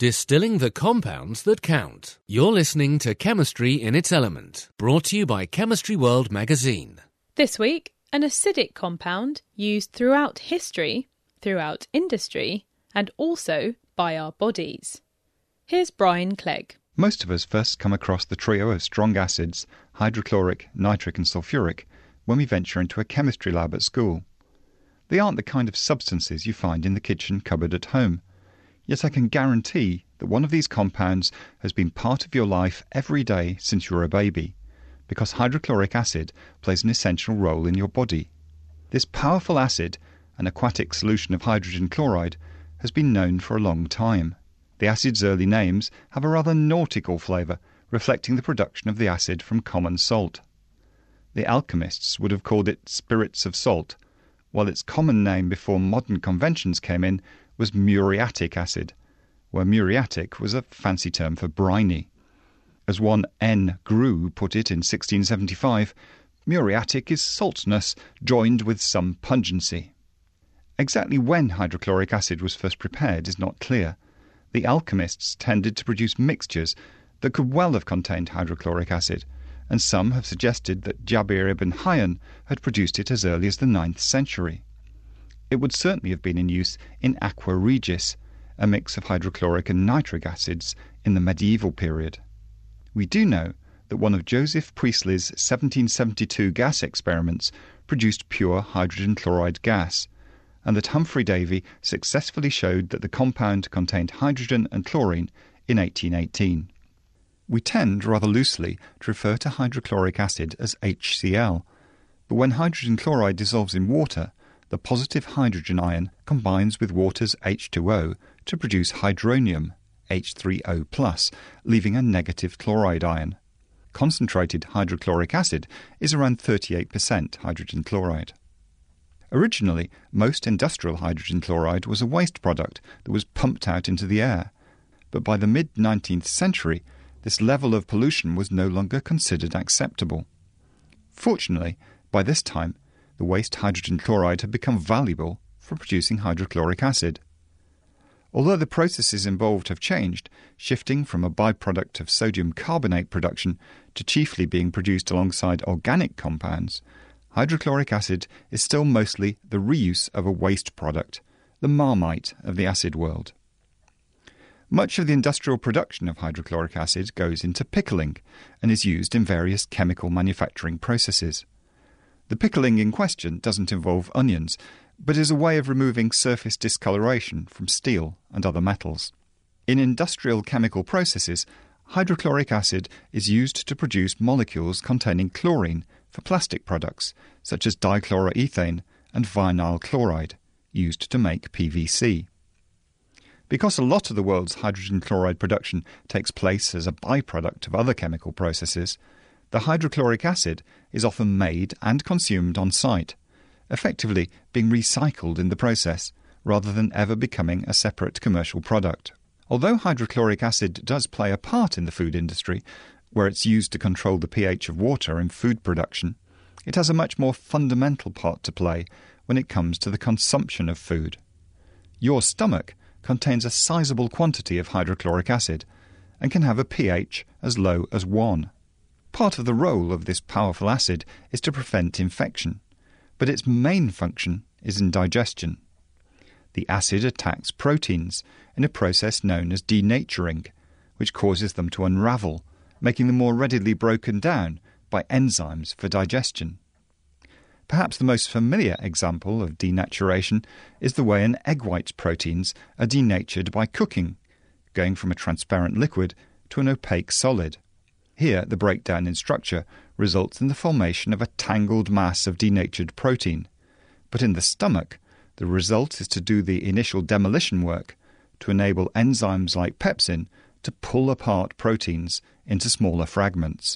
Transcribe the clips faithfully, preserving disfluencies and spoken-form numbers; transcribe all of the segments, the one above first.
Distilling the compounds that count. You're listening to Chemistry in its Element, brought to you by Chemistry World magazine. This week, an acidic compound used throughout history, throughout industry, and also by our bodies. Here's Brian Clegg. Most of us first come across the trio of strong acids, hydrochloric, nitric and sulfuric, when we venture into a chemistry lab at school. They aren't the kind of substances you find in the kitchen cupboard at home. Yet I can guarantee that one of these compounds has been part of your life every day since you were a baby, because hydrochloric acid plays an essential role in your body. This powerful acid, an aquatic solution of hydrogen chloride, has been known for a long time. The acid's early names have a rather nautical flavour, reflecting the production of the acid from common salt. The alchemists would have called it spirits of salt, while its common name before modern conventions came in was muriatic acid, where muriatic was a fancy term for briny. As one N. Grew put it in sixteen seventy-five, muriatic is saltness joined with some pungency. Exactly when hydrochloric acid was first prepared is not clear. The alchemists tended to produce mixtures that could well have contained hydrochloric acid, and some have suggested that Jabir ibn Hayyan had produced it as early as the ninth century. It would certainly have been in use in aqua regis, a mix of hydrochloric and nitric acids in the medieval period. We do know that one of Joseph Priestley's seventeen seventy-two gas experiments produced pure hydrogen chloride gas, and that Humphrey Davy successfully showed that the compound contained hydrogen and chlorine in eighteen eighteen. We tend rather loosely to refer to hydrochloric acid as H C l, but when hydrogen chloride dissolves in water, the positive hydrogen ion combines with water's H two O to produce hydronium, H three O plus, leaving a negative chloride ion. Concentrated hydrochloric acid is around thirty-eight percent hydrogen chloride. Originally, most industrial hydrogen chloride was a waste product that was pumped out into the air, but by the mid-nineteenth century, this level of pollution was no longer considered acceptable. Fortunately, by this time, the waste hydrogen chloride had become valuable for producing hydrochloric acid. Although the processes involved have changed, shifting from a byproduct of sodium carbonate production to chiefly being produced alongside organic compounds, hydrochloric acid is still mostly the reuse of a waste product, the Marmite of the acid world. Much of the industrial production of hydrochloric acid goes into pickling and is used in various chemical manufacturing processes. The pickling in question doesn't involve onions, but is a way of removing surface discoloration from steel and other metals. In industrial chemical processes, hydrochloric acid is used to produce molecules containing chlorine for plastic products, such as dichloroethane and vinyl chloride, used to make P V C. Because a lot of the world's hydrogen chloride production takes place as a byproduct of other chemical processes, the hydrochloric acid is often made and consumed on site, effectively being recycled in the process, rather than ever becoming a separate commercial product. Although hydrochloric acid does play a part in the food industry, where it's used to control the pH of water in food production, it has a much more fundamental part to play when it comes to the consumption of food. Your stomach contains a sizable quantity of hydrochloric acid and can have a pH as low as one. Part of the role of this powerful acid is to prevent infection, but its main function is in digestion. The acid attacks proteins in a process known as denaturing, which causes them to unravel, making them more readily broken down by enzymes for digestion. Perhaps the most familiar example of denaturation is the way an egg white's proteins are denatured by cooking, going from a transparent liquid to an opaque solid. Here, the breakdown in structure results in the formation of a tangled mass of denatured protein. But in the stomach, the result is to do the initial demolition work to enable enzymes like pepsin to pull apart proteins into smaller fragments.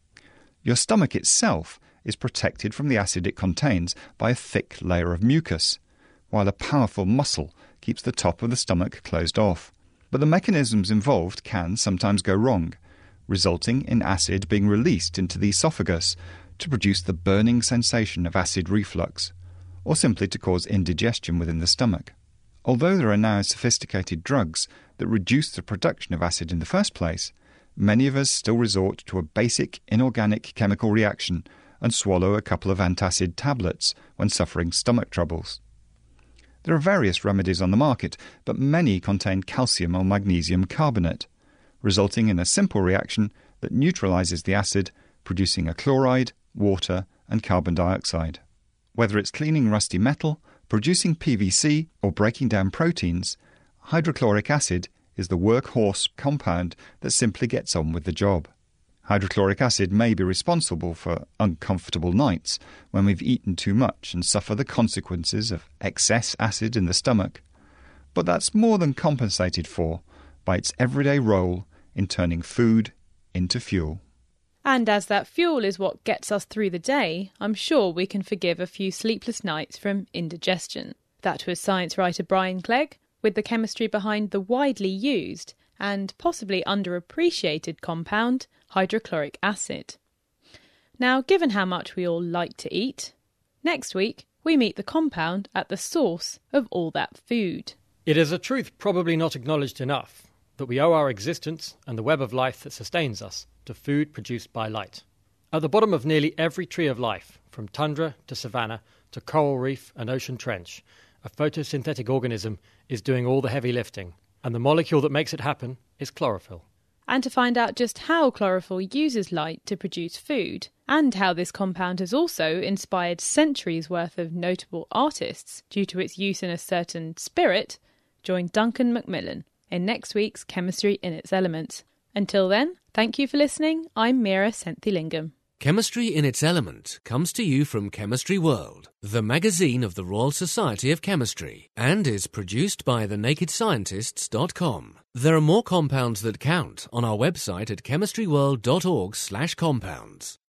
Your stomach itself is protected from the acid it contains by a thick layer of mucus, while a powerful muscle keeps the top of the stomach closed off. But the mechanisms involved can sometimes go wrong, resulting in acid being released into the esophagus to produce the burning sensation of acid reflux, or simply to cause indigestion within the stomach. Although there are now sophisticated drugs that reduce the production of acid in the first place, many of us still resort to a basic inorganic chemical reaction and swallow a couple of antacid tablets when suffering stomach troubles. There are various remedies on the market, but many contain calcium or magnesium carbonate, resulting in a simple reaction that neutralizes the acid, producing a chloride, water, and carbon dioxide. Whether it's cleaning rusty metal, producing P V C, or breaking down proteins, hydrochloric acid is the workhorse compound that simply gets on with the job. Hydrochloric acid may be responsible for uncomfortable nights when we've eaten too much and suffer the consequences of excess acid in the stomach, but that's more than compensated for by its everyday role in turning food into fuel. And as that fuel is what gets us through the day, I'm sure we can forgive a few sleepless nights from indigestion. That was science writer Brian Clegg, with the chemistry behind the widely used and possibly underappreciated compound, hydrochloric acid. Now, given how much we all like to eat, next week we meet the compound at the source of all that food. It is a truth probably not acknowledged enough that we owe our existence and the web of life that sustains us to food produced by light. At the bottom of nearly every tree of life, from tundra to savanna to coral reef and ocean trench, a photosynthetic organism is doing all the heavy lifting, and the molecule that makes it happen is chlorophyll. And to find out just how chlorophyll uses light to produce food, and how this compound has also inspired centuries worth of notable artists due to its use in a certain spirit, join Duncan Macmillan in next week's Chemistry in its Element. Until then, thank you for listening. I'm Mira Senthilingam. Chemistry in its Element comes to you from Chemistry World, the magazine of the Royal Society of Chemistry, and is produced by the naked scientists dot com. There are more compounds that count on our website at chemistry world dot org slash compounds.